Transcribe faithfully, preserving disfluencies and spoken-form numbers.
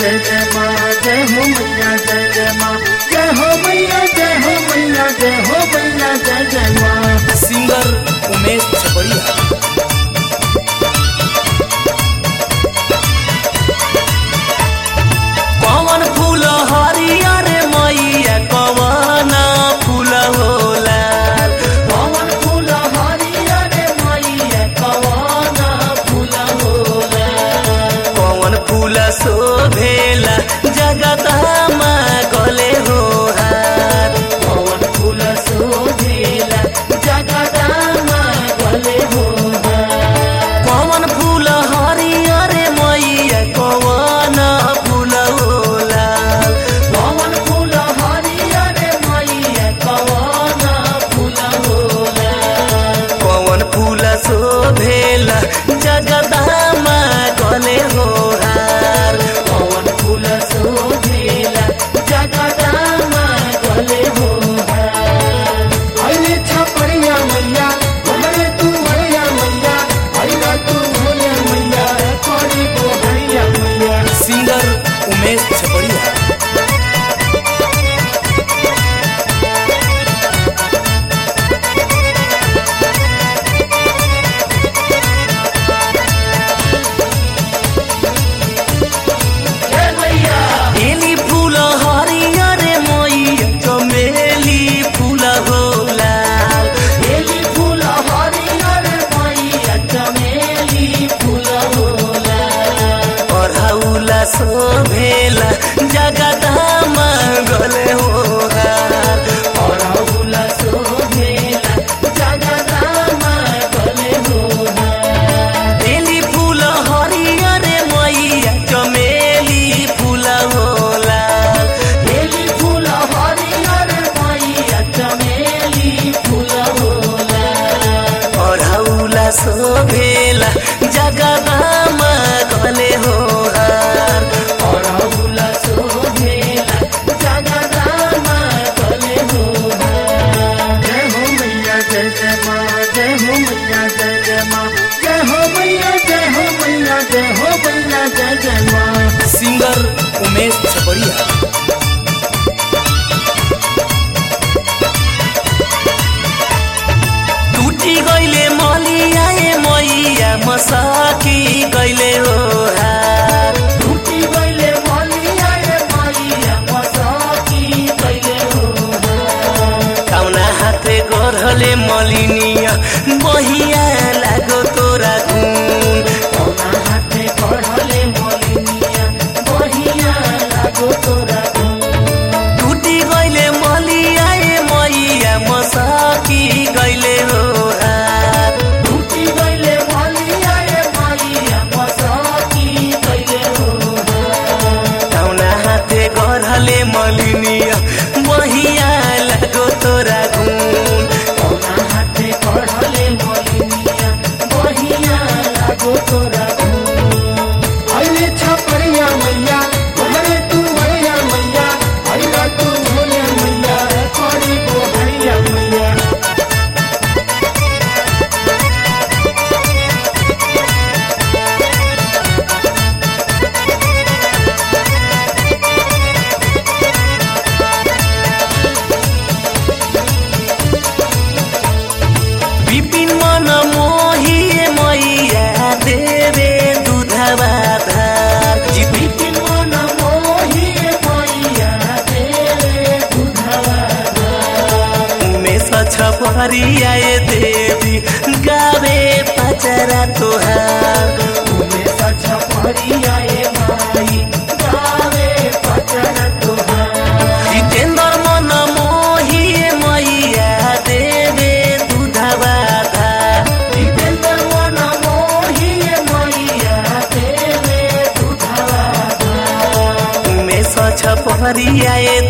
जय जय माँ जय हो मैया जय जय माँ जय हो मैया जय हो मैया जय हो मैया जय जय माँ। सिंगर उमेश छपड़िया। कौन फूल हरियर मैया कौन फूल होला, कौन फूल हरियर मैया कौन फूल होला, कौन फूल शोभेला जगदमा गले हो हार, कौन फूल शोभेला जगदमा गले हो हार, कौन फूल हरियर मैया कौन फूल होला, कौन फूल हरियर मैया कौन फूल होला, कौन फूल शोभेला जगदमा गले हो हार, कौन फूल शोभेला जगदमा गले हो हार। अरे छपड़िया मैया हमरे तू हरिया मैया अइला तू भोले मैया करी को हरिया मैया। सिंगर उमेश छपड़िया। बेली फूल हरियर मैया चमेली फूल होला, बेली फूल हरियर मैया चमेली फूल होला, अढ़ौला शोभेला जगदमा गले हो हार, अड़हुल शोभेला जगदमा गले हो हार। बेली फूल हरियर मैया चमेली फूल होला, बेली फूल हरियर मैया चमेली फूल होला, अढ़ौला शोभेला जगदमा गले हो हार, अड़हुल शोभेला जगदमा गले हो हार। जय हो मैया जय जय माँ जय हो मैया जय जय माँ जय हो मैया जय हो मैया जय हो मैया जय जय माँ। सिंगर उमेश छपड़िया। टूटी गईले मलिया मैया मसाकी गईले हो हार, टूटी गईले मलिया रे मैया मसाकी गईले हो हार। कौना हाथे गढ़ले मलिनिया बहिया लागो तोरा गुण, कौना हाथे गढ़ले मलिनिया बहिया लागो तोरा गुण। टूटी गईले मलिया मैया मसाकी गईले हो हार, टूटी गईले मलिया रे मैया मसाकी गईले हो हार। कौना हाथे गढ़ले मलिनिया बहिया लागो तोरा गुण, कौना हाथे गढ़ले मलिनिया बहिया लागो तोरा गुण। अइले छपड़िया मैया हमरे तू हरिया मैया अइला तू भोले मैया करी को हरिया मैया। विपिन मन मोही मैया देवे दूधवा धार, विपिन मन मोही मैया तेरे दूधवा धार। उमेश छपड़िया देवी गावे पचरा तोहार, उमेश छपड़िया माई गावे पचरा तोहार। जितेंद्र मन मोही मैया देवे दूधवा धार, जितेंद्र मन मोही मैया तेरे दूधवा धार। उमेश छपड़िया